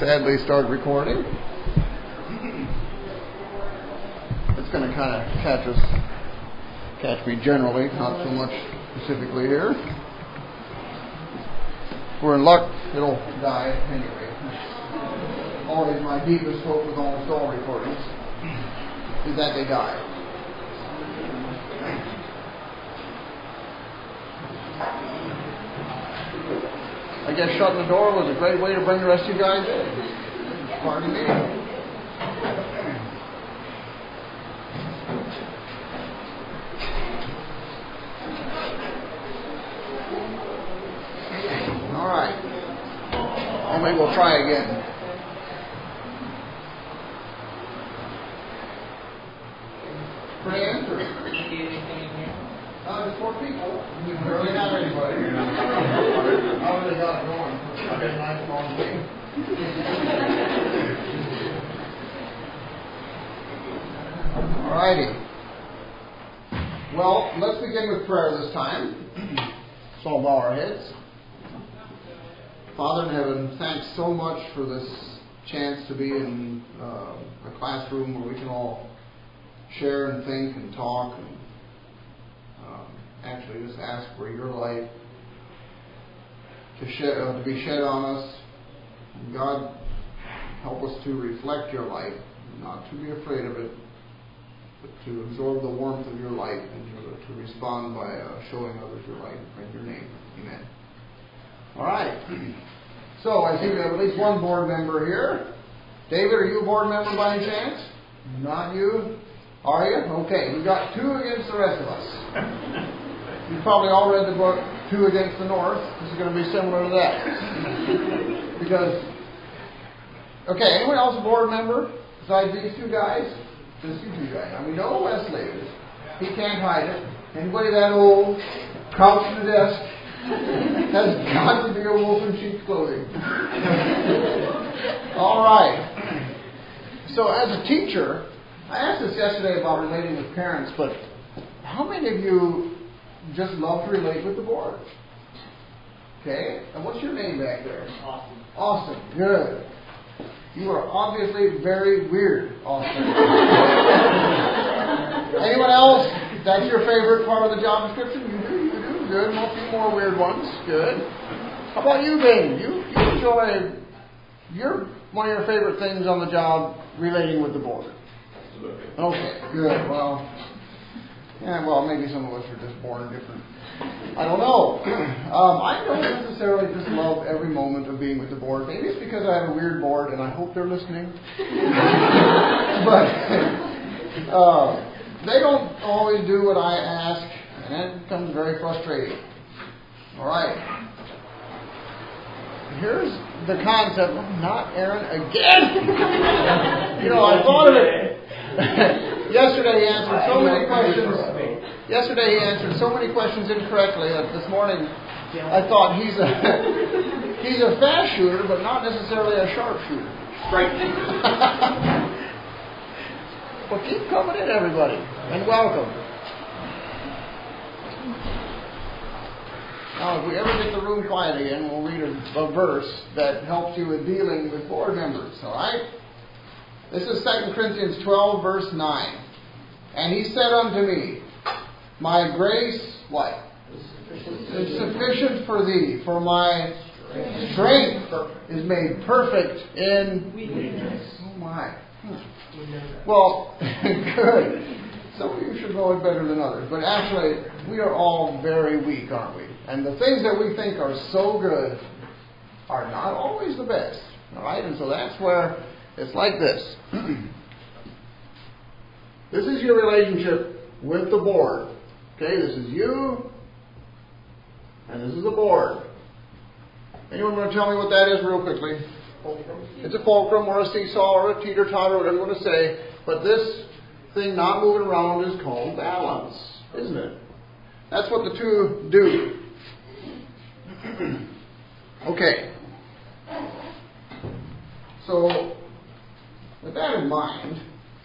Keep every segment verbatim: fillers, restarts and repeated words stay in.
sadly start recording. It's going to kind of catch us, catch me generally, not so much specifically here. If we're in luck, it'll die anyway. Always my deepest hope with almost all recordings is that they die. I guess shutting the door was a great way to bring the rest of you guys in. Pardon me. All right. Well, maybe we'll try again. Friends or Uh, there's four people. You barely have anybody. I already got it going. Okay, nice long thing. Alrighty. Well, let's begin with prayer this time. So I'll bow our heads. Father in heaven, thanks so much for this chance to be in uh, a classroom where we can all share and think and talk and actually just ask for your light to shed, uh, to be shed on us. God, help us to reflect your light, not to be afraid of it, but to absorb the warmth of your light and to, to respond by uh, showing others your light in your name. Amen. All right. So I see we have at least one board member here. David, are you a board member by any chance? Not you? Are you? Okay. We've got two against the rest of us. You've probably all read the book Two Against the North. This is going to be similar to that. Because, okay, anyone else a board member besides these two guys? Just you two guys. Now we know Wesley is. He can't hide it. Anybody that old, crouched to the desk, has got to be a wolf in sheep's clothing. All right. So as a teacher, I asked this yesterday about relating with parents, but how many of you just love to relate with the board? Okay. And what's your name back there? Austin. Austin. Good. You are obviously very weird, Austin. Anyone else? That's your favorite part of the job description? You do, you do. Good. A few more weird ones. Good. How about you, Bing? You, you enjoy, you're one of your favorite things on the job, relating with the board. Okay. Good. Well, yeah, well, maybe some of us are just born different. I don't know. Um, I don't necessarily just love every moment of being with the board. Maybe it's because I have a weird board, and I hope they're listening. But uh, they don't always do what I ask, and that becomes very frustrating. All right. Here's the concept. Not Aaron again. You know, I thought of it. Yesterday he answered so many questions. Yesterday he answered so many questions incorrectly that this morning I thought he's a he's a fast shooter, but not necessarily a sharp shooter. Right. Well, keep coming in, everybody, and welcome. Now, if we ever get the room quiet again, we'll read a, a verse that helps you in dealing with board members. All right. This is Second Corinthians twelve, verse nine. And he said unto me, my grace, what? Is sufficient for thee, for my strength is made perfect in weakness. Oh my. Hmm. Well, good. Some of you should know it better than others. But actually, we are all very weak, aren't we? And the things that we think are so good are not always the best. All right? And so that's where it's like this. This is your relationship with the board. Okay, this is you, and this is the board. Anyone want to tell me what that is real quickly? Fulcrum. It's a fulcrum or a seesaw or a teeter-totter, whatever you want to say. But this thing not moving around is called balance, isn't it? That's what the two do. Okay. So, with that in mind,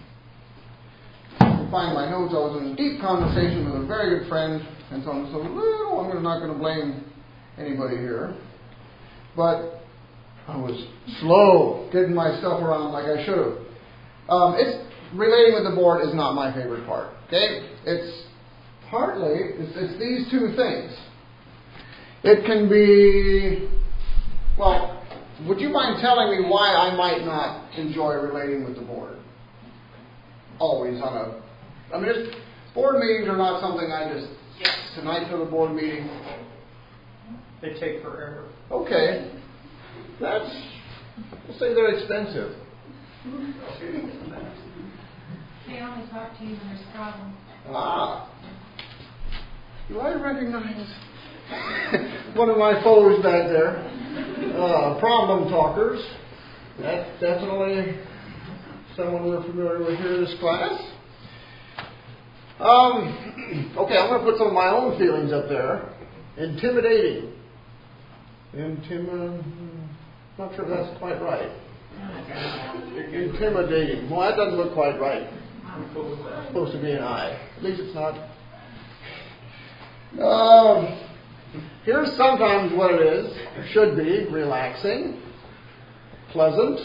I find my notes. I was in a deep conversation with a very good friend, and so I'm so well, I'm not going to blame anybody here. But I was slow getting my stuff around like I should have. Um, it's relating with the board is not my favorite part. Okay, it's partly it's, it's these two things. It can be, well, would you mind telling me why I might not enjoy relating with the board? Always on a, I mean, it's, board meetings are not something I just, yes, tonight for the board meeting. They take forever. Okay. That's, we'll say they're expensive. They only talk to you when there's problems. Ah. Do I recognize one of my foes back there? Uh, problem talkers. That's definitely someone we're familiar with here in this class. Um, okay, I'm going to put some of my own feelings up there. Intimidating. Intimidating. Not sure if that's quite right. Intimidating. Well, that doesn't look quite right. It's supposed to be an I. At least it's not. Um, here's sometimes what it is. It should be relaxing, pleasant.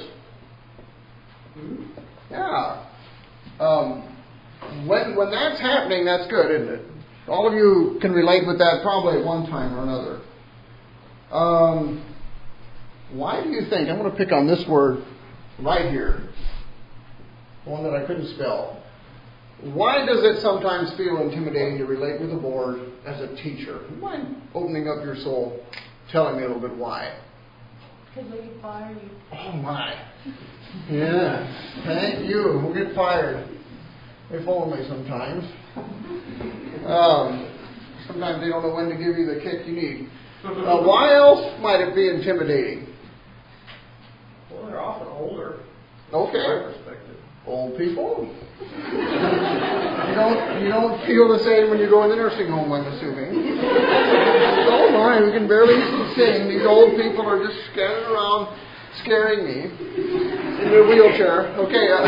Yeah. Um, when when that's happening, that's good, isn't it? All of you can relate with that probably at one time or another. Um, why do you think, I'm going to pick on this word right here, one that I couldn't spell. Why does it sometimes feel intimidating to relate with the board as a teacher? Do you mind opening up your soul, telling me a little bit why? Because they get fired. Oh my. Yeah. Thank you. We'll get fired. If only sometimes. Um, sometimes they don't know when to give you the kick you need. Uh, why else might it be intimidating? Well, they're often older. Okay. From my perspective. Old people. You don't you don't feel the same when you go in the nursing home, I'm assuming. Oh my, we can barely sing. These old people are just scattering around, scaring me in their wheelchair. Okay. Uh,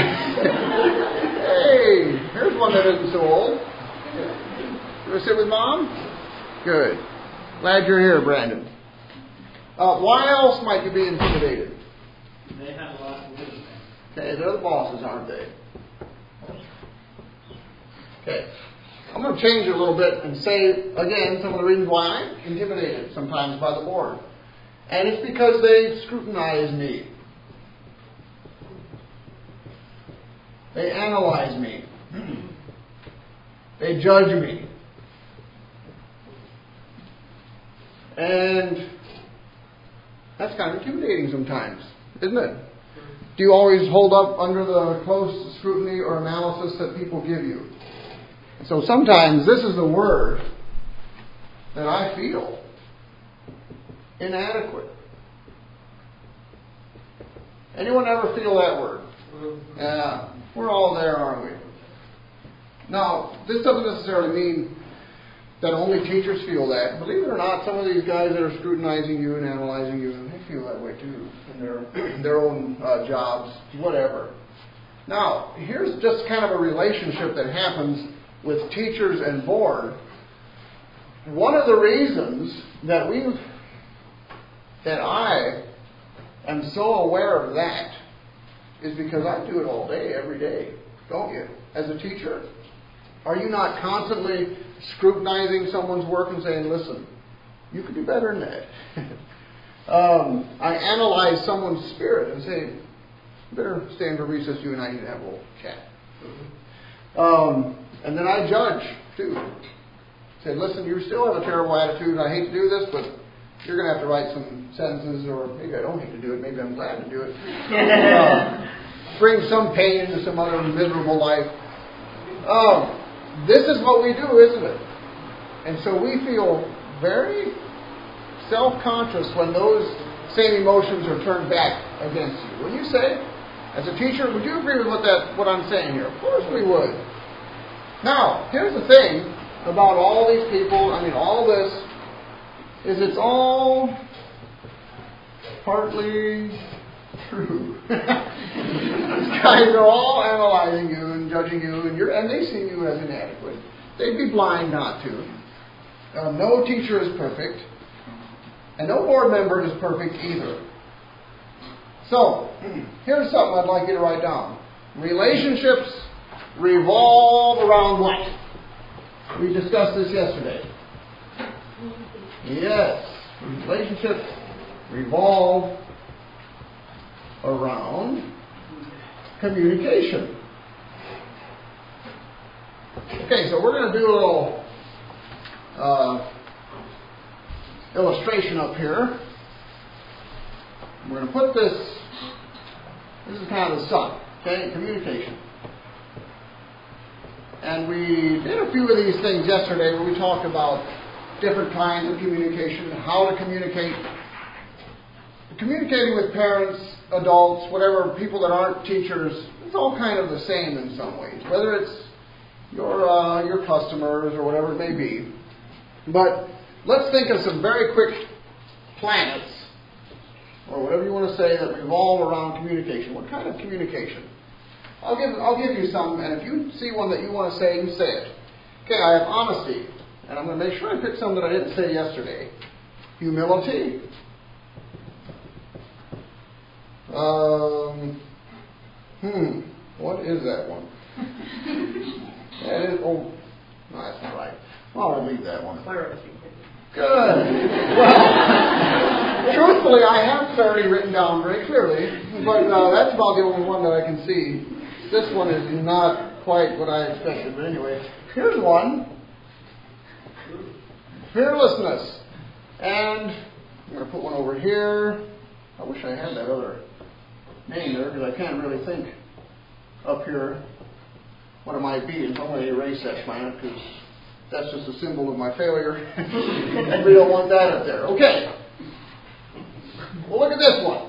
hey, here's one that isn't so old. You want to sit with Mom? Good. Glad you're here, Brandon. Uh, why else might you be intimidated? They have a lot to do. Okay, they're the bosses, aren't they? Okay. I'm going to change it a little bit and say, again, some of the reasons why I'm intimidated sometimes by the board. And it's because they scrutinize me. They analyze me. They judge me. And that's kind of intimidating sometimes, isn't it? Do you always hold up under the close scrutiny or analysis that people give you? So sometimes this is the word that I feel inadequate. Anyone ever feel that word? Yeah, we're all there, aren't we? Now, this doesn't necessarily mean that only teachers feel that. Believe it or not, some of these guys that are scrutinizing you and analyzing you, they feel that way too in their, in their own uh, jobs, whatever. Now, here's just kind of a relationship that happens with teachers and board. One of the reasons that we, that I am so aware of that is because I do it all day, every day, don't you? As a teacher, are you not constantly scrutinizing someone's work and saying, listen, you could do better than that? um, I analyze someone's spirit and say, you better stay in for recess, you and I need to have a little chat. Um, and then I judge, too. Say, listen, you still have a terrible attitude, I hate to do this, but you're going to have to write some sentences, or maybe I don't hate to do it, maybe I'm glad to do it. uh, bring some pain into some other miserable life. Um, this is what we do, isn't it? And so we feel very self-conscious when those same emotions are turned back against you. Would you say, as a teacher, would you agree with what that what I'm saying here? Of course we would. Now, here's the thing about all these people, I mean, all this, is it's all partly true. These guys are all analyzing you and judging you, and you're, and they see you as inadequate. They'd be blind not to. Uh, no teacher is perfect, and no board member is perfect either. So, here's something I'd like you to write down. Relationships revolve around what? We discussed this yesterday. Yes. Relationships revolve around communication. Okay, so we're going to do a little uh, illustration up here. We're going to put this, this is kind of the sun, okay, communication. And we did a few of these things yesterday where we talked about different kinds of communication, how to communicate. Communicating with parents, adults, whatever, people that aren't teachers, it's all kind of the same in some ways, whether it's your uh, your customers or whatever it may be. But let's think of some very quick planets, or whatever you want to say, that revolve around communication. What kind of communication? I'll give I'll give you some, and if you see one that you want to say, you say it. Okay, I have honesty, and I'm going to make sure I pick some that I didn't say yesterday. Humility. Um, hmm, what is that one? That is, oh, no, that's not right. Well, I'll leave that one. Clarity. Good. Well, truthfully, I have clarity written down very clearly, but uh, that's about the only one that I can see. This one is not quite what I expected, but anyway, here's one. Fearlessness. And I'm going to put one over here. I wish I had that other name there, because I can't really think up here what it might be. And I'm going to erase that planet, because that's just a symbol of my failure. And we don't want that up there. Okay. Well, look at this one.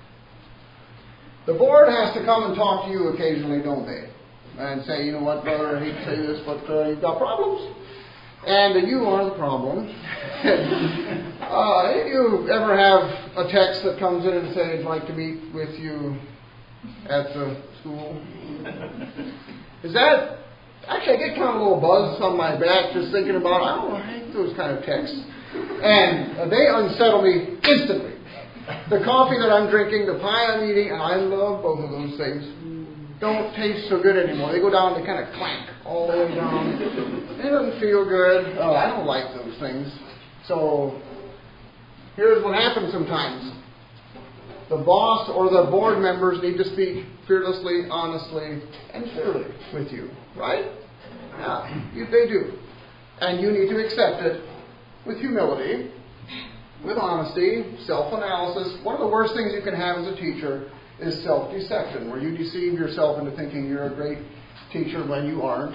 The board has to come and talk to you occasionally, don't they? And say, you know what, brother, I hate to say this, but uh, you've got problems. And uh, you are the problem. uh, you ever have a text that comes in and says, I'd like to meet with you at the school? Is that... Actually, I get kind of a little buzz on my back just thinking about, I don't know, I hate those kind of texts. And uh, they unsettle me instantly. The coffee that I'm drinking, the pie I'm eating, and I love both of those things, don't taste so good anymore. They go down, they kind of clank all the way down. It doesn't feel good. Oh, I don't like those things. So, here's what happens sometimes. The boss or the board members need to speak fearlessly, honestly, and clearly with you. Right? Yeah, you, they do. And you need to accept it with humility, with honesty, self-analysis. One of the worst things you can have as a teacher is self-deception, where you deceive yourself into thinking you're a great teacher when you aren't.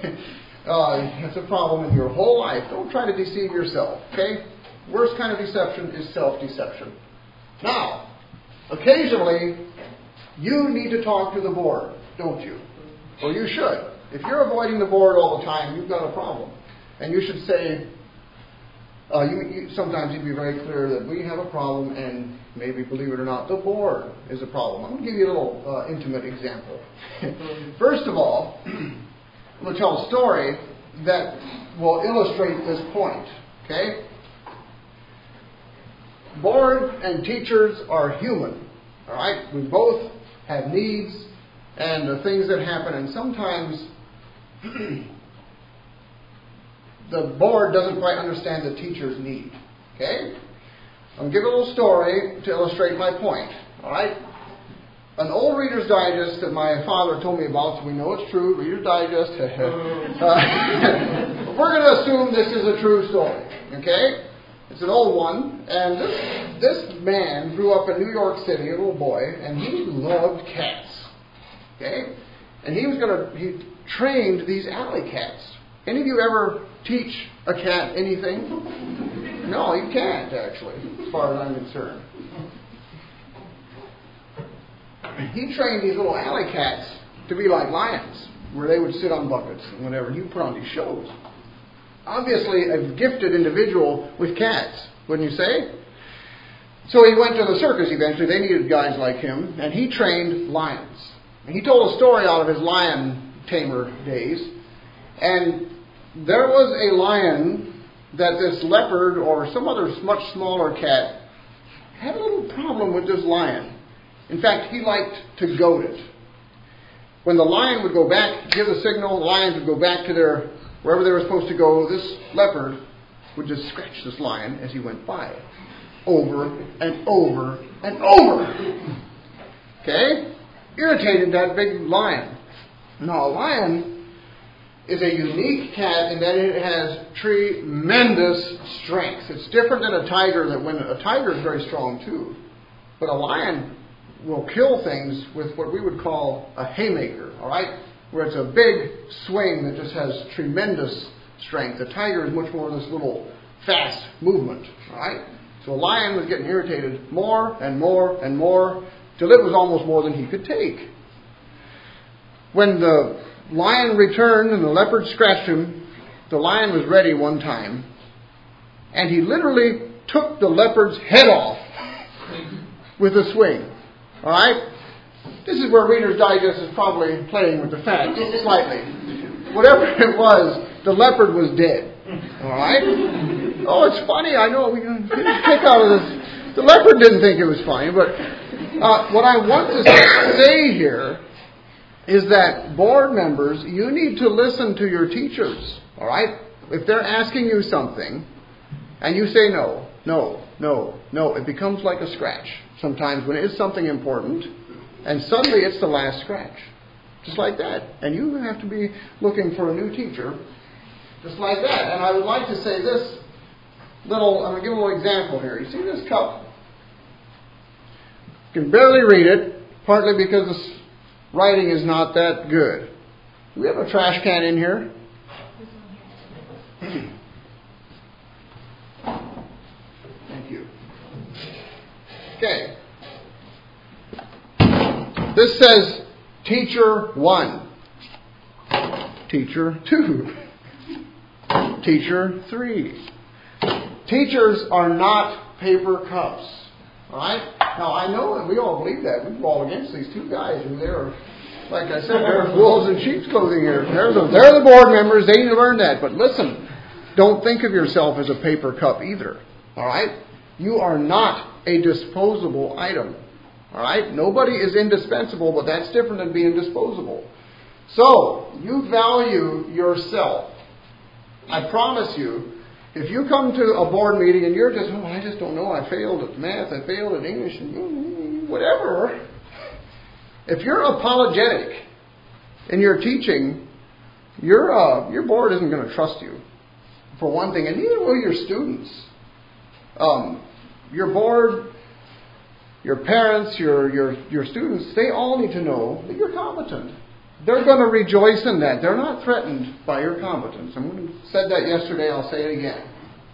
uh, it's a problem in your whole life. Don't try to deceive yourself, okay? Worst kind of deception is self-deception. Now, occasionally, you need to talk to the board, don't you? Or you should. If you're avoiding the board all the time, you've got a problem. And you should say, uh, you, you, sometimes you'd be very clear that we have a problem, and maybe, believe it or not, the board is a problem. I'm going to give you a little uh, intimate example. First of all, I'm going to tell a story that will illustrate this point. Okay? Board and teachers are human. All right? We both have needs and the things that happen, and sometimes the board doesn't quite understand the teacher's need. Okay? I'm going to give a little story to illustrate my point. All right? An old Reader's Digest that my father told me about, so we know it's true. Reader's Digest. uh, we're going to assume this is a true story. Okay? It's an old one. And this, this man grew up in New York City, a little boy, and he loved cats. Okay? And he was going to, he trained these alley cats. Any of you ever teach a cat anything? No, you can't, actually, as far as I'm concerned. He trained these little alley cats to be like lions, where they would sit on buckets and whatever, and he put on these shows. Obviously, a gifted individual with cats, wouldn't you say? So he went to the circus eventually. They needed guys like him, and he trained lions. And he told a story out of his lion tamer days. And there was a lion that this leopard or some other much smaller cat had a little problem with this lion. In fact, he liked to goad it. When the lion would go back, give the signal, the lions would go back to their, wherever they were supposed to go, this leopard would just scratch this lion as he went by. Over and over and over. Okay? Irritated that big lion. Now, a lion is a unique cat in that it has tremendous strength. It's different than a tiger. That when a tiger is very strong too. But a lion will kill things with what we would call a haymaker, all right? Where it's a big swing that just has tremendous strength. The tiger is much more this little fast movement, all right? So a lion was getting irritated more and more and more till it was almost more than he could take. When the lion returned and the leopard scratched him, the lion was ready one time, and he literally took the leopard's head off with a swing. All right? This is where Reader's Digest is probably playing with the facts slightly. Whatever it was, the leopard was dead. All right? Oh, it's funny. I know we can get a kick out of this. The leopard didn't think it was funny, but uh, what I want to say here is that board members, you need to listen to your teachers. All right? If they're asking you something and you say no, no, no, no, it becomes like a scratch. Sometimes when it is something important, and suddenly it's the last scratch. Just like that. And you have to be looking for a new teacher, just like that. And I would like to say this little, I'm going to give a little example here. You see this cup? You can barely read it, partly because the writing is not that good. Do we have a trash can in here? Thank you. Okay. This says teacher one, teacher two, teacher three. Teachers are not paper cups. All right? Now, I know that we all believe that. We're all against these two guys, and they're, like I said, they're wolves in sheep's clothing here. They're the, they're the board members. They need to learn that. But listen, don't think of yourself as a paper cup either. All right? You are not a disposable item. All right? Nobody is indispensable, but that's different than being disposable. So, you value yourself. I promise you, if you come to a board meeting and you're just, oh, I just don't know, I failed at math, I failed at English, and whatever. If you're apologetic in your teaching, your uh, your board isn't going to trust you, for one thing, and neither will your students. Um, your board, your parents, your, your, your students, they all need to know that you're competent. They're going to rejoice in that. They're not threatened by your competence. I said that yesterday, I'll say it again.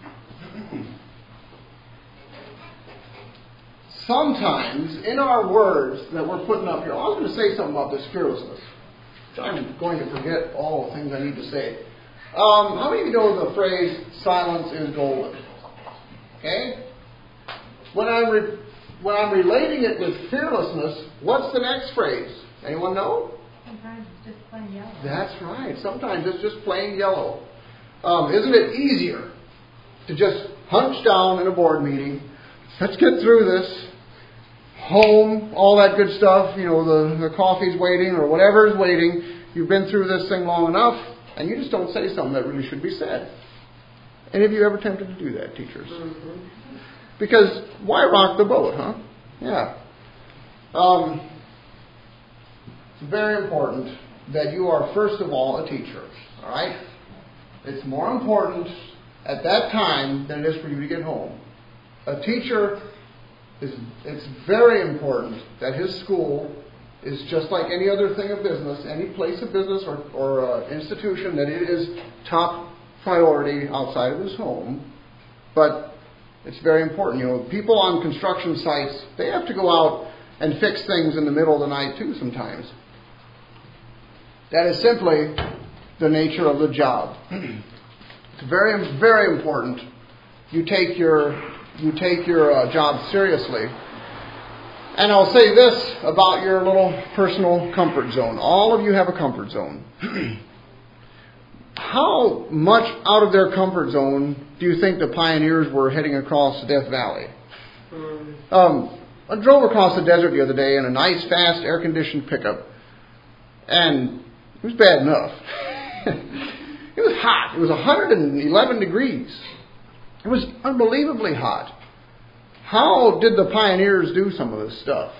Sometimes, in our words that we're putting up here, I was going to say something about this fearlessness. I'm going to forget all the things I need to say. Um, how many of you know the phrase, silence is golden? Okay? When I'm, re- when I'm relating it with fearlessness, what's the next phrase? Anyone know? Sometimes it's just plain yellow. That's right. Sometimes it's just plain yellow. Um, isn't it easier to just hunch down in a board meeting, let's get through this, home, all that good stuff, you know, the, the coffee's waiting or whatever is waiting, you've been through this thing long enough, and you just don't say something that really should be said. Any of you ever tempted to do that, teachers? Mm-hmm. Because why rock the boat, huh? Yeah. Um, it's very important that you are, first of all, a teacher. All right? It's more important at that time than it is for you to get home. A teacher, is it's very important that his school is just like any other thing of business, any place of business or, or uh, institution, that it is top priority outside of his home. But it's very important. You know, people on construction sites, they have to go out and fix things in the middle of the night too sometimes. That is simply the nature of the job. It's very, very important you take your you take your uh, job seriously. And I'll say this about your little personal comfort zone. All of you have a comfort zone. How much out of their comfort zone do you think the pioneers were heading across Death Valley? Um, I drove across the desert the other day in a nice, fast, air-conditioned pickup. And it was bad enough. It was hot. It was one hundred eleven degrees. It was unbelievably hot. How did the pioneers do some of this stuff?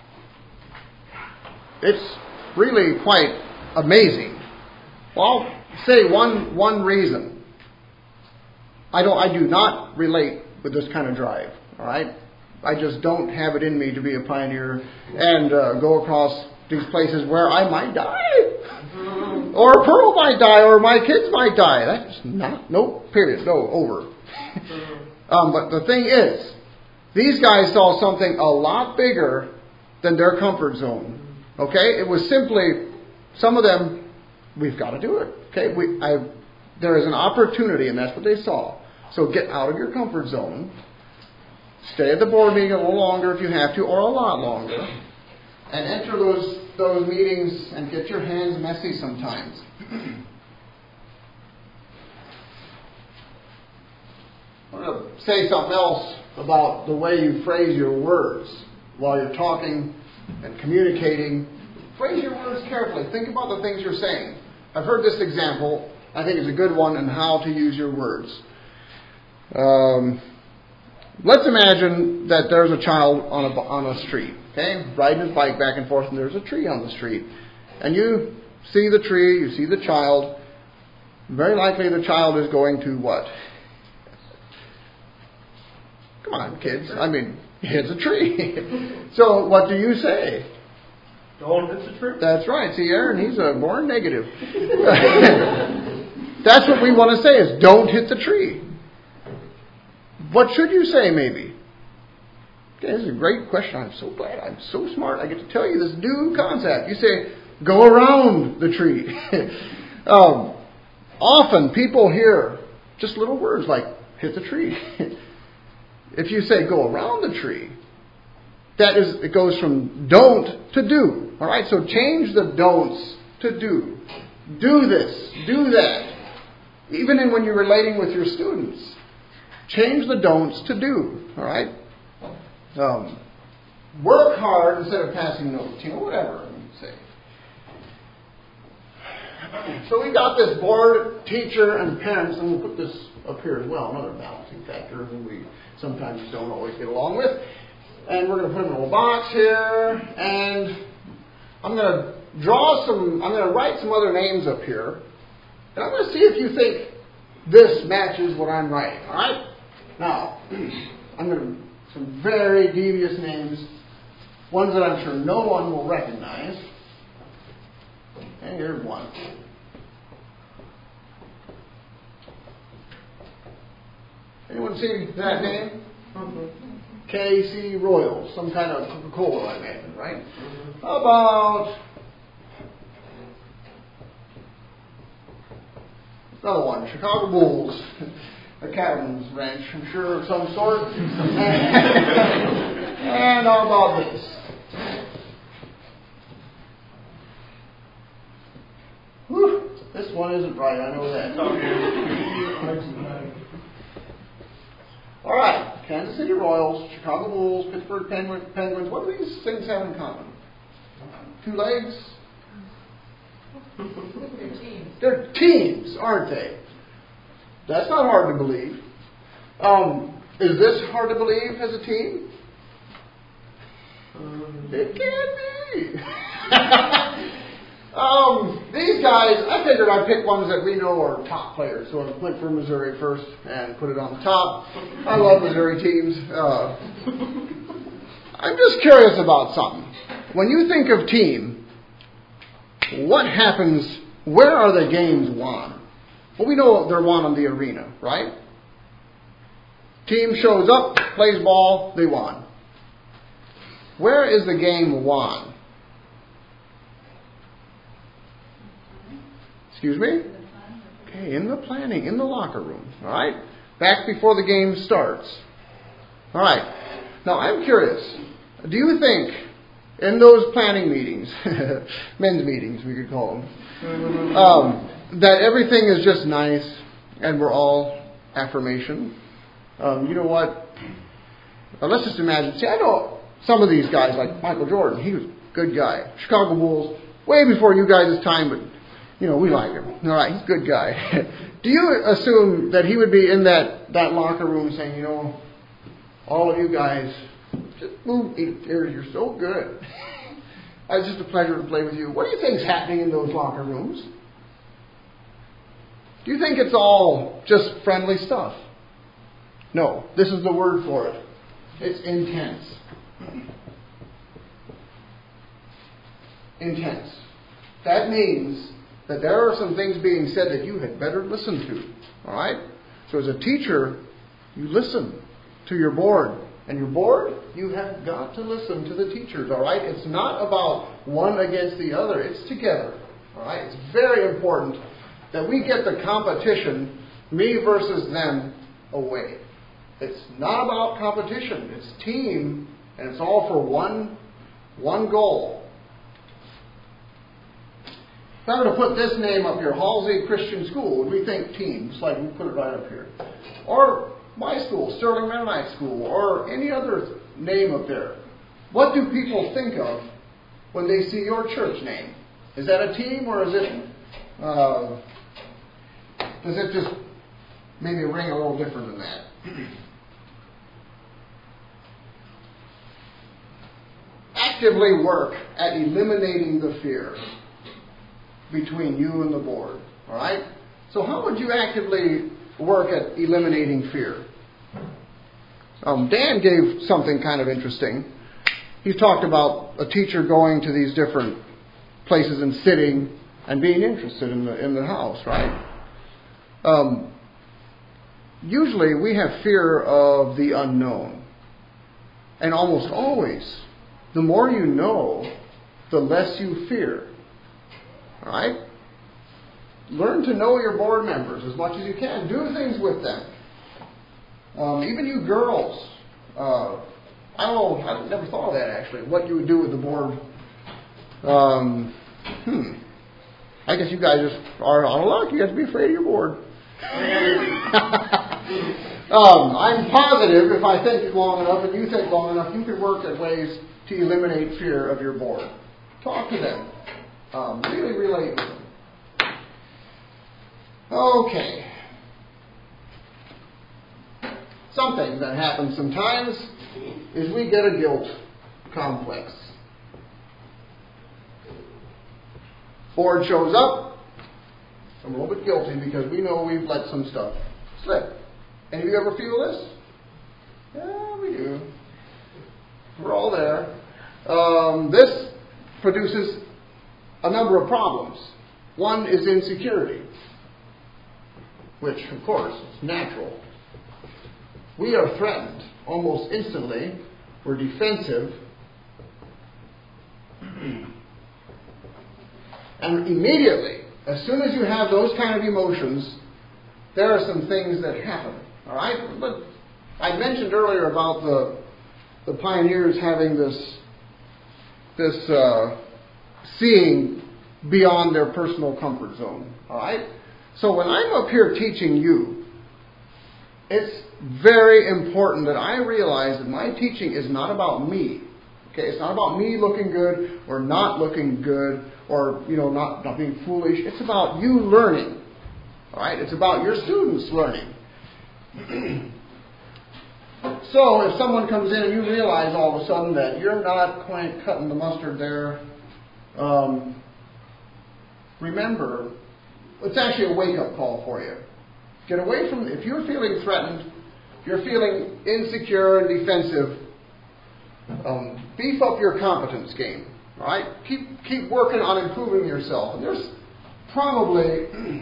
It's really quite amazing. Well, I'll say one one reason. I don't. I do not relate with this kind of drive. All right, I just don't have it in me to be a pioneer and uh, go across these places where I might die, or Pearl might die, or my kids might die. That's not. No. Period. No. Over. um, but the thing is, these guys saw something a lot bigger than their comfort zone. Okay, it was simply some of them. We've got to do it. Okay, we, I, there is an opportunity, and that's what they saw. So get out of your comfort zone. Stay at the board meeting a little longer if you have to, or a lot longer, and enter those those meetings and get your hands messy sometimes. I want to say something else about the way you phrase your words while you're talking and communicating. Phrase your words carefully. Think about the things you're saying. I've heard this example. I think it's a good one on how to use your words. Um, let's imagine that there's a child on a, on a street, okay, riding his bike back and forth, and there's a tree on the street. And you see the tree, you see the child. Very likely the child is going to what? Come on, kids. I mean, it's a tree. So what do you say? Don't hit the tree. That's right. See, Aaron, he's a born negative. That's what we want to say is don't hit the tree. What should you say, maybe? Okay, this is a great question. I'm so glad. I'm so smart. I get to tell you this new concept. You say, go around the tree. um, often people hear just little words like hit the tree. If you say go around the tree, that is, it goes from don't to do. All right, so change the don'ts to do. Do this, do that. Even in when you're relating with your students, change the don'ts to do. All right. Um, work hard instead of passing notes. You know, whatever you say. So we got this board, teacher, and parents, and we'll put this up here as well. Another balancing factor that we sometimes don't always get along with. And we're going to put them in a little box here, and I'm going to draw some, I'm going to write some other names up here, and I'm going to see if you think this matches what I'm writing, all right? Now, I'm going to, some very devious names, ones that I'm sure no one will recognize. And here's one. Anyone see that name? K C Royals, some kind of Coca-Cola, I imagine, right? How about another one, Chicago Bulls, a cattleman's ranch, I'm sure, of some sort. And how about this? Whew, this one isn't right, I know that. All right, Kansas City Royals, Chicago Bulls, Pittsburgh Penguins. What do these things have in common? Two legs? They're teams. They're teams, aren't they? That's not hard to believe. Um, is this hard to believe as a team? Um, it can be. um, these guys, I figured I'd pick ones that we know are top players. So I went for Missouri first and put it on the top. I love Missouri teams. Uh, I'm just curious about something. When you think of team, what happens? Where are the games won? Well, we know they're won in the arena, right? Team shows up, plays ball, they won. Where is the game won? Excuse me? Okay, in the planning, in the locker room. All right? Back before the game starts. All right. Now, I'm curious. Do you think in those planning meetings, men's meetings we could call them, um, that everything is just nice and we're all affirmation? Um, you know what? Uh, let's just imagine. See, I know some of these guys, like Michael Jordan, he was a good guy. Chicago Bulls, way before you guys' time, but, you know, we like him. All right, he's a good guy. Do you assume that he would be in that, that locker room saying, you know, all of you guys, just move here, you're so good. It's just a pleasure to play with you. What do you think's happening in those locker rooms? Do you think it's all just friendly stuff? No, this is the word for it. It's intense. Intense. That means that there are some things being said that you had better listen to. All right? So as a teacher, you listen to your board. And your board, you have got to listen to the teachers. All right? It's not about one against the other. It's together. All right? It's very important that we get the competition, me versus them, away. It's not about competition. It's team, and it's all for one, one goal. If I were to put this name up here, Halsey Christian School, would we think team? Just like we put it right up here. Or my school, Sterling Mennonite School, or any other name up there. What do people think of when they see your church name? Is that a team, or is it, uh, does it just maybe ring a little different than that? Actively work at eliminating the fear between you and the board. All right? So how would you actively work at eliminating fear? Um, Dan gave something kind of interesting. He talked about a teacher going to these different places and sitting and being interested in the in the house, right? Um, usually we have fear of the unknown. And almost always, the more you know, the less you fear. All right? Learn to know your board members as much as you can. Do things with them. Um, even you girls. Uh, I don't know, I never thought of that actually. What you would do with the board. Um, hmm. I guess you guys just are out of luck. You have to be afraid of your board. um, I'm positive if I think long enough and you think long enough, you can work at ways to eliminate fear of your board. Talk to them. Um, really relate with them. Okay. Something that happens sometimes is we get a guilt complex. Board shows up. I'm a little bit guilty because we know we've let some stuff slip. Any of you ever feel this? Yeah, we do. We're all there. Um, this produces a number of problems. One is insecurity, which, of course, is natural. We are threatened almost instantly. We're defensive. And immediately, as soon as you have those kind of emotions, there are some things that happen. All right? But I mentioned earlier about the the pioneers having this this uh, seeing beyond their personal comfort zone. All right? So when I'm up here teaching you, it's very important that I realize that my teaching is not about me. Okay, it's not about me looking good or not looking good or, you know, not, not being foolish. It's about you learning. All right? It's about your students learning. So if someone comes in and you realize all of a sudden that you're not quite cutting the mustard there, um, remember, it's actually a wake-up call for you. Get away from, if you're feeling threatened, if you're feeling insecure and defensive, um, beef up your competence game. All right? Keep keep working on improving yourself. And there's probably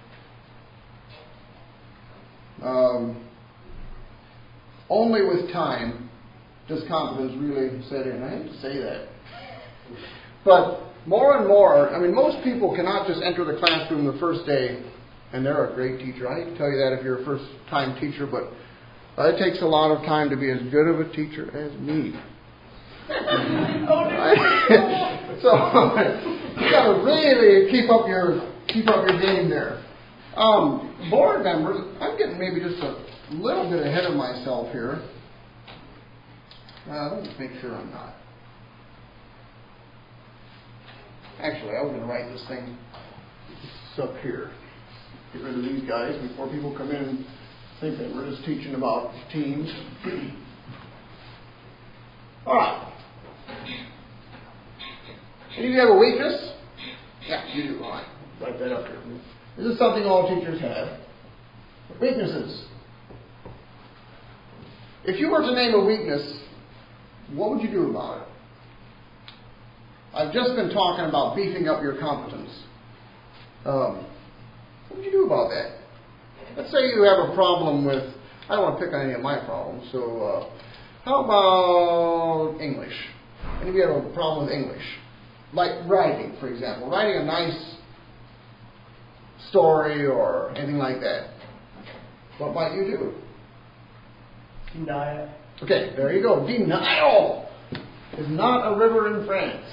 um, only with time does competence really set in. I hate to say that. But more and more, I mean, most people cannot just enter the classroom the first day and they're a great teacher. I hate to tell you that if you're a first-time teacher, but uh, it takes a lot of time to be as good of a teacher as me. So you got to really keep up your keep up your game there. Um, board members, I'm getting maybe just a little bit ahead of myself here. Uh, let me make sure I'm not. Actually, I was going to write this thing this up here. Get rid of these guys before people come in and think that we're just teaching about teams. All right. Any of you have a weakness? Yeah, you do. All right. Write that up here. This is something all teachers have. Weaknesses. If you were to name a weakness, what would you do about it? I've just been talking about beefing up your competence. Um, what would you do about that? Let's say you have a problem with, I don't want to pick on any of my problems, so uh, how about English? Any of you have a problem with English? Like writing, for example. Writing a nice story or anything like that. What might you do? Deny it. Okay, there you go. Denial is not a river in France.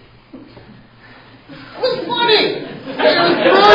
It was funny. It was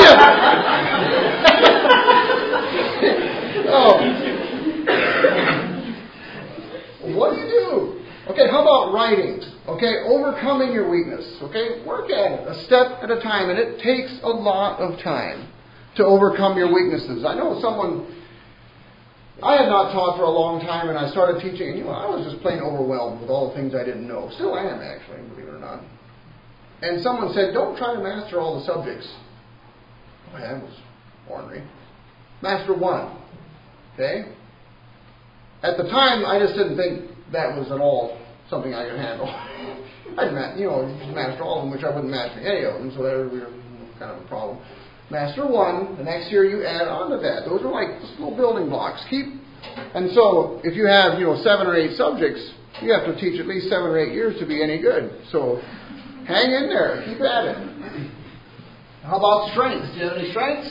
brilliant. Oh. What do you do? Okay, how about writing? Okay, overcoming your weakness. Okay, work at it a step at a time, and it takes a lot of time to overcome your weaknesses. I know someone. I had not taught for a long time, and I started teaching, and you know, I was just plain overwhelmed with all the things I didn't know. Still am, actually, believe it or not. And someone said, don't try to master all the subjects. Oh, that was ornery. Master one. Okay? At the time, I just didn't think that was at all something I could handle. I didn't, you know, just master all of them, which I wouldn't master any of them, so that was kind of a problem. Master one, the next year you add on to that. Those are like just little building blocks. Keep, and so if you have, you know, seven or eight subjects, you have to teach at least seven or eight years to be any good. So hang in there. Keep at it. How about strengths? Do you have any strengths?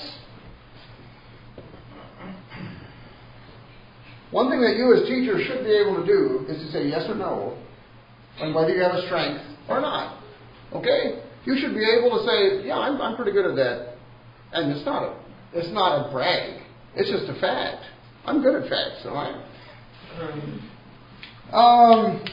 One thing that you as teachers should be able to do is to say yes or no on whether you have a strength or not. Okay? You should be able to say, yeah, I'm, I'm pretty good at that. And it's not a, it's not a brag. It's just a fact. I'm good at facts, so I. Um,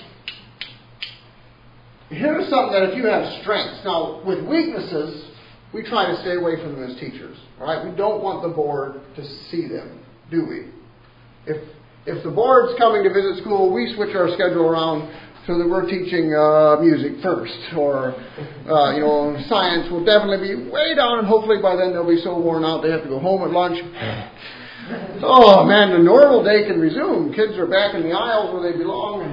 here's something that if you have strengths. Now, with weaknesses, we try to stay away from them as teachers. All right, we don't want the board to see them, do we? If if the board's coming to visit school, we switch our schedule around so that we're teaching uh, music first, or uh, you know, science will definitely be way down, and hopefully by then they'll be so worn out they have to go home at lunch. Oh man, the normal day can resume. Kids are back in the aisles where they belong.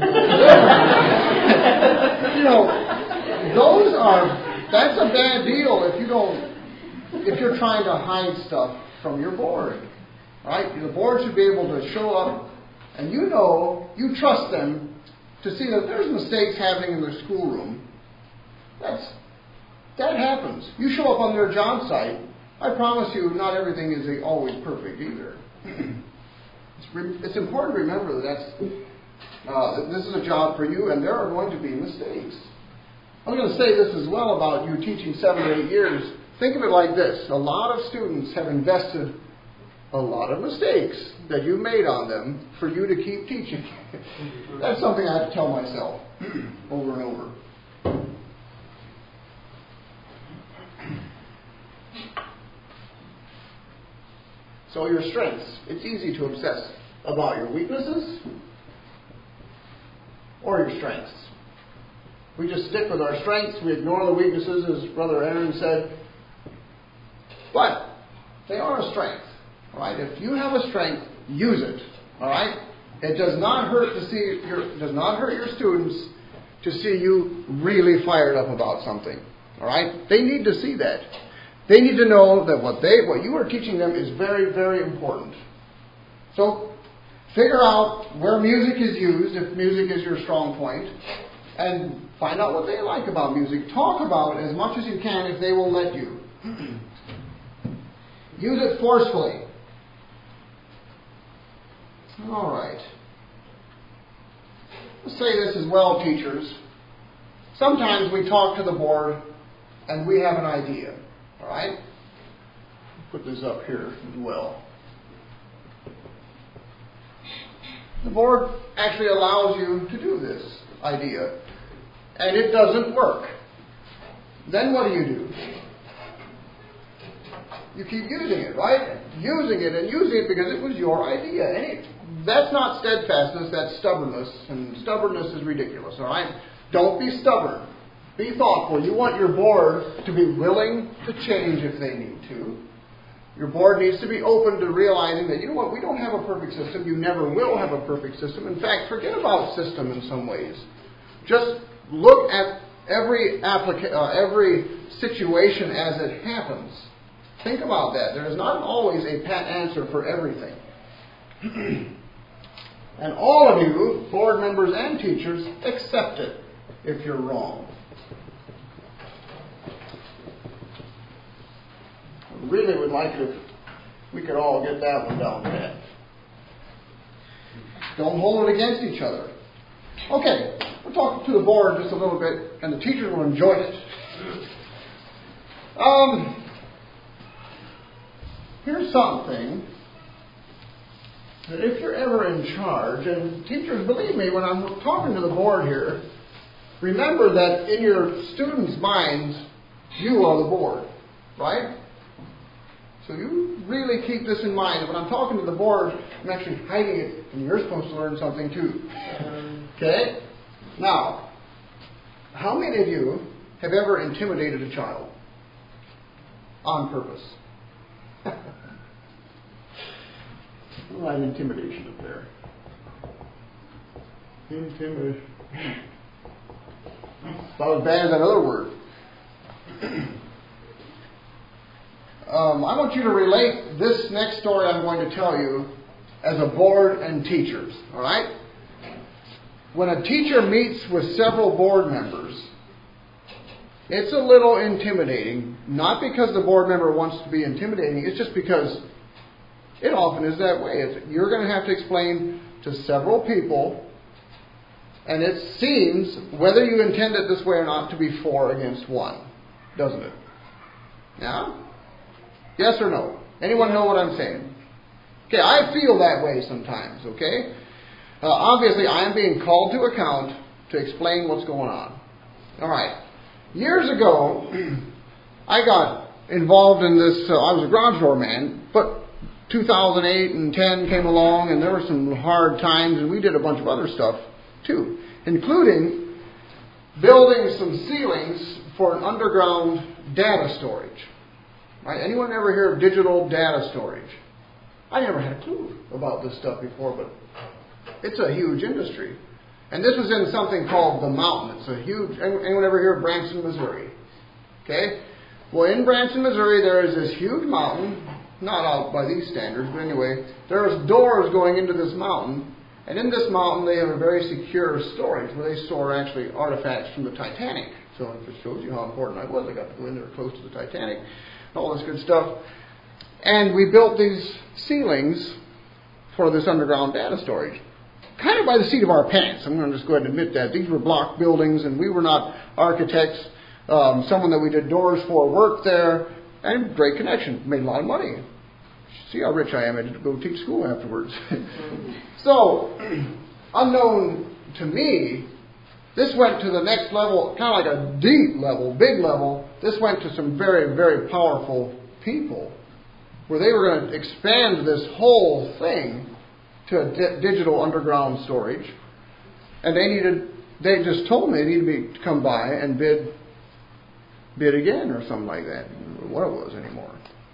You know, those are that's a bad deal if you don't if you're trying to hide stuff from your board. Right? The board should be able to show up, and you know, you trust them to see that there's mistakes happening in their schoolroom. That's that happens. You show up on their job site. I promise you, not everything is always perfect either. it's, re- it's important to remember that that's, uh, that this is a job for you, and there are going to be mistakes. I'm going to say this as well about you teaching seven or eight years. Think of it like this: a lot of students have invested a lot of mistakes that you made on them for you to keep teaching. That's something I have to tell myself over and over. So your strengths. It's easy to obsess about your weaknesses or your strengths. We just stick with our strengths. We ignore the weaknesses, as Brother Aaron said. But they are a strength. All right? If you have a strength, use it. All right? It does not hurt to see your it does not hurt your students to see you really fired up about something. All right? They need to see that. They need to know that what they what you are teaching them is very, very important. So figure out where music is used, if music is your strong point, and find out what they like about music. Talk about it as much as you can if they will let you. Use it forcefully. All right. Let's say this as well, teachers. Sometimes we talk to the board and we have an idea. All right? Put this up here as well. the board actually allows you to do this idea, and it doesn't work. Then what do you do? You keep using it, right? Using it and using it because it was your idea. And it, that's not steadfastness, that's stubbornness. And stubbornness is ridiculous, all right? Don't be stubborn. Be thoughtful. You want your board to be willing to change if they need to. Your board needs to be open to realizing that, you know what, we don't have a perfect system. You never will have a perfect system. In fact, forget about system in some ways. Just look at every applica- uh, every situation as it happens. Think about that. There is not always a pat answer for everything. And all of you, board members and teachers, accept it if you're wrong. I really would like it if we could all get that one down pat. Don't hold it against each other. Okay, we'll talk to the board just a little bit, and the teachers will enjoy it. Um, here's something that if you're ever in charge, and teachers, believe me, when I'm talking to the board here, remember that in your students' minds, you are the board, right? So you really keep this in mind. When I'm talking to the board, I'm actually hiding it, and you're supposed to learn something too. Okay? Now, how many of you have ever intimidated a child on purpose? Right, intimidation up there. Intimidation. About as bad as that other word. um, I want you to relate this next story I'm going to tell you as a board and teachers. All right? When a teacher meets with several board members, it's a little intimidating. Not because the board member wants to be intimidating. It's just because it often is that way. It's, you're going to have to explain to several people, and it seems, whether you intend it this way or not, to be four against one, doesn't it? Yeah? Yes or no? Anyone know what I'm saying? Okay, I feel that way sometimes, okay? Uh, obviously, I am being called to account to explain what's going on. All right. Years ago, I got involved in this, uh, I was a garage door man, but two thousand eight and ten came along, and there were some hard times, and we did a bunch of other stuff too, including building some ceilings for an underground data storage. Right? Anyone ever hear of digital data storage? I never had a clue about this stuff before, but it's a huge industry. And this was in something called The Mountain. It's a huge... Anyone ever hear of Branson, Missouri? Okay? Well, in Branson, Missouri, there is this huge mountain. Not out by these standards, but anyway, there's doors going into this mountain, and in this mountain they have a very secure storage where they store actually artifacts from the Titanic. So it just shows you how important I was. I got to go in there close to the Titanic, all this good stuff. And we built these ceilings for this underground data storage. Kind of by the seat of our pants. I'm going to just go ahead and admit that. These were block buildings, and we were not architects. Um, someone that we did doors for worked there. And great connection. Made a lot of money. See how rich I am. I had to go teach school afterwards. So, unknown to me, this went to the next level, kind of like a deep level, big level. This went to some very, very powerful people, where they were going to expand this whole thing to a di- digital underground storage. And they needed, they just told me they needed me to come by and bid bid again or something like that. I don't remember what it was anymore.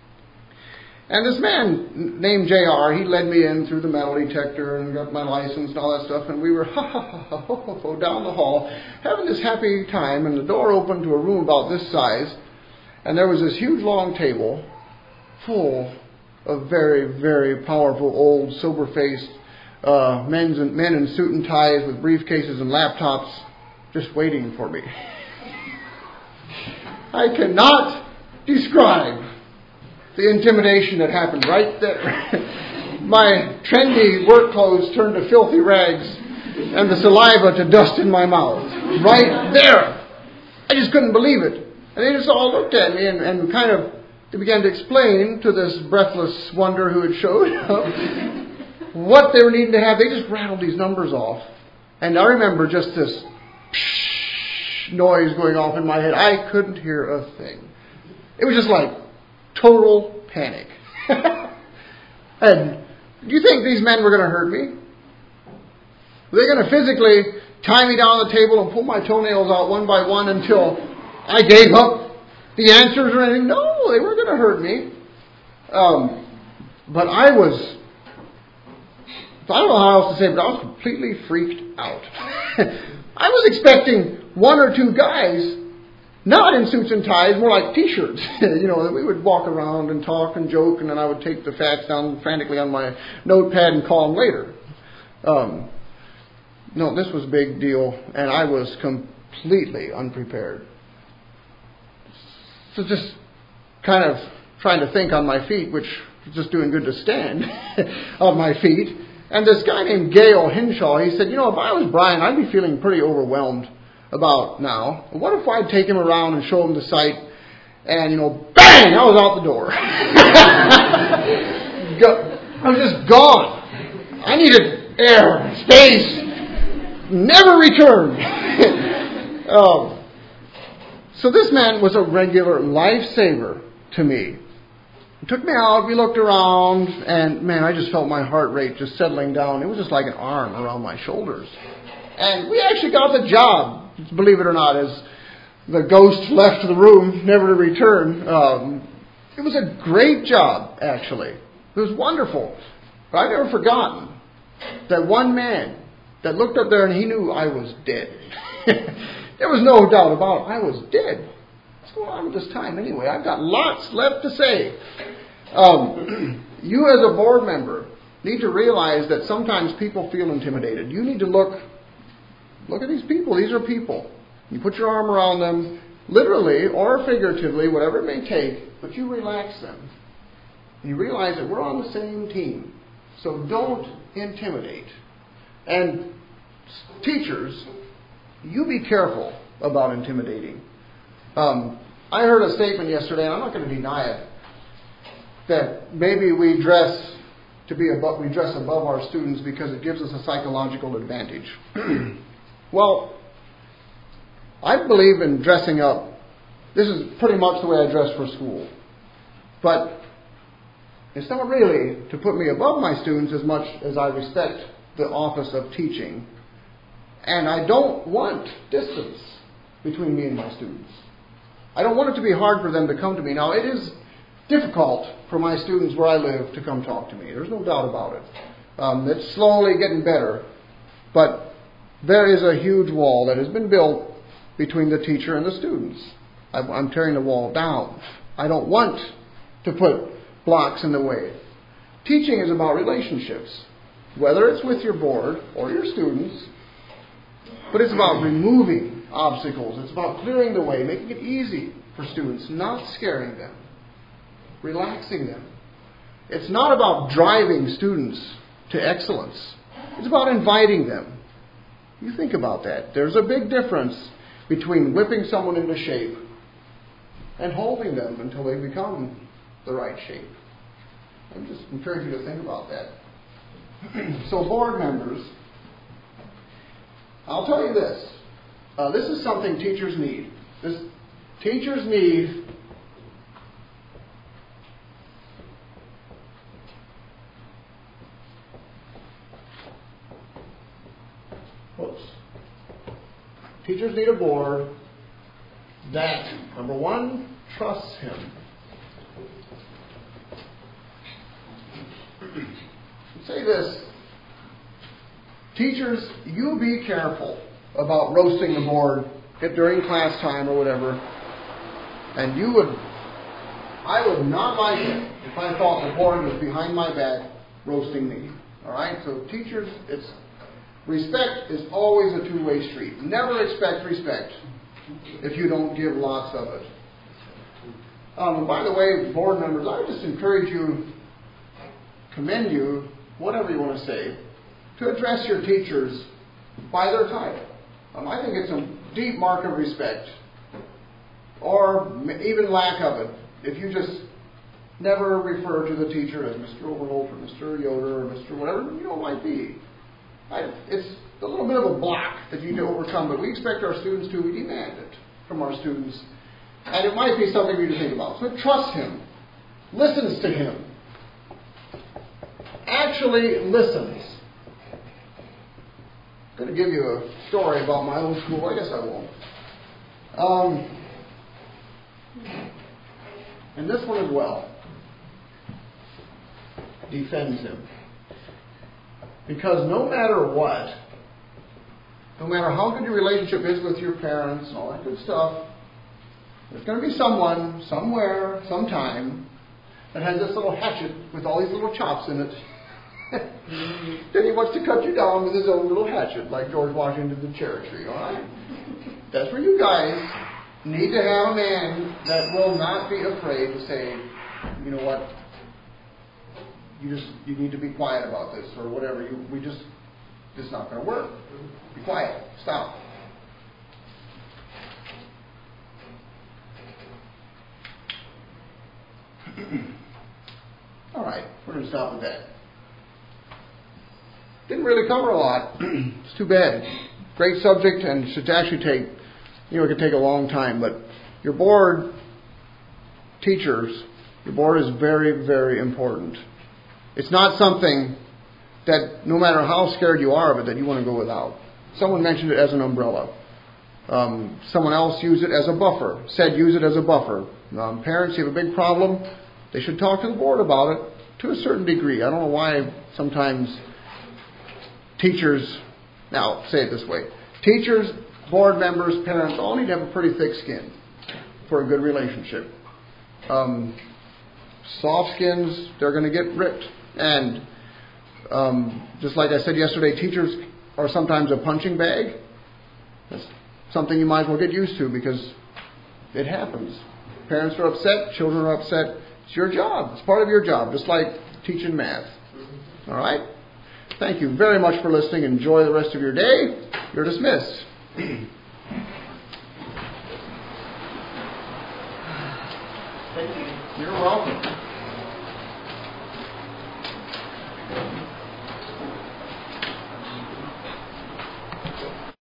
And this man named J R, he led me in through the metal detector and got my license and all that stuff, and we were ha ha ha ha ho, ho, ho, down the hall having this happy time, and the door opened to a room about this size, and there was this huge long table full of very, very powerful old sober-faced uh, men's and, men in suit and ties with briefcases and laptops just waiting for me. I cannot describe the intimidation that happened right there. My trendy work clothes turned to filthy rags and the saliva to dust in my mouth. Right there. I just couldn't believe it. And they just all looked at me and, and kind of they began to explain to this breathless wonder who had showed up what they were needing to have. They just rattled these numbers off. And I remember just this noise going off in my head. I couldn't hear a thing. It was just like total panic. And do you think these men were going to hurt me? Were they going to physically tie me down on the table and pull my toenails out one by one until I gave up the answers or anything? No, they weren't going to hurt me. Um, but I was, I don't know how else to say it, but I was completely freaked out. I was expecting one or two guys, not in suits and ties, more like T-shirts. You know, that we would walk around and talk and joke, and then I would take the facts down frantically on my notepad and call them later. Um, no, this was a big deal, and I was completely unprepared. So just kind of trying to think on my feet, which was just doing good to stand on my feet. And this guy named Gail Hinshaw, he said, you know, if I was Brian, I'd be feeling pretty overwhelmed about now. What if I'd take him around and show him the site, and, you know, bang, I was out the door. I was just gone. I needed air, space, never returned. um, so this man was a regular lifesaver to me. He took me out, we looked around, and man, I just felt my heart rate just settling down. It was just like an arm around my shoulders. And we actually got the job, believe it or not, as the ghost left the room, never to return. Um, it was a great job, actually. It was wonderful. But I've never forgotten that one man that looked up there and he knew I was dead. There was no doubt about it. I was dead. What's going on with this time anyway? I've got lots left to say. Um, you as a board member need to realize that sometimes people feel intimidated. You need to look, look at these people. These are people. You put your arm around them, literally or figuratively, whatever it may take, but you relax them. You realize that we're on the same team. So don't intimidate. And teachers, you be careful about intimidating. Um, I heard a statement yesterday, and I'm not going to deny it, that maybe we dress to be above, we dress above our students because it gives us a psychological advantage. Well, I believe in dressing up. This is pretty much the way I dress for school. But it's not really to put me above my students as much as I respect the office of teaching. And I don't want distance between me and my students. I don't want it to be hard for them to come to me. Now, it is difficult for my students where I live to come talk to me. There's no doubt about it. Um, it's slowly getting better. But there is a huge wall that has been built between the teacher and the students. I'm tearing the wall down. I don't want to put blocks in the way. Teaching is about relationships, whether it's with your board or your students, but it's about removing obstacles. It's about clearing the way, making it easy for students, not scaring them, relaxing them. It's not about driving students to excellence. It's about inviting them. You think about that. There's a big difference between whipping someone into shape and holding them until they become the right shape. I just encourage you to think about that. So, board members, I'll tell you this. Uh, this is something teachers need. This, teachers need whoops. Teachers need a board that, number one, trusts him. Say this. Teachers, you be careful about roasting the board during class time or whatever. And you would, I would not like it if I thought the board was behind my back roasting me. All right? So teachers, it's respect is always a two-way street. Never expect respect if you don't give lots of it. Um, and by the way, board members, I would just encourage you, commend you, whatever you want to say, to address your teachers by their title. Um, I think it's a deep mark of respect, or even lack of it, if you just never refer to the teacher as Mister Overholt or Mister Yoder or Mister whatever you know it might be. I, it's a little bit of a block that you need to overcome, but we expect our students to. We demand it from our students. And it might be something for you to think about. So trust him. Listens to him. Actually listens. I'm going to give you a story about my own school. I guess I won't. Um, and this one as well defends him. Because no matter what, no matter how good your relationship is with your parents and all that good stuff, there's going to be someone, somewhere, sometime, that has this little hatchet with all these little chops in it. Then he wants to cut you down with his own little hatchet, like George Washington did the cherry tree, alright? That's where you guys need to have a man that will not be afraid to say, you know what, you just, you need to be quiet about this, or whatever. You, we just, it's not going to work. Be quiet. Stop. All right, we're going to stop with that. Didn't really cover a lot. It's too bad. Great subject, and should actually take, you know, it could take a long time. But your board teachers, your board is very, very important. It's not something that, no matter how scared you are of it, that you want to go without. Someone mentioned it as an umbrella. Um, someone else used it as a buffer. Said use it as a buffer. Um, parents, you have a big problem. They should talk to the board about it to a certain degree. I don't know why sometimes teachers, now say it this way, teachers, board members, parents all need to have a pretty thick skin for a good relationship. Um, soft skins, they're going to get ripped. And um, just like I said yesterday, teachers are sometimes a punching bag. That's something you might as well get used to because it happens. Parents are upset, children are upset. It's your job. It's part of your job, just like teaching math. All right? Thank you very much for listening. Enjoy the rest of your day. You're dismissed. Thank you. You're welcome.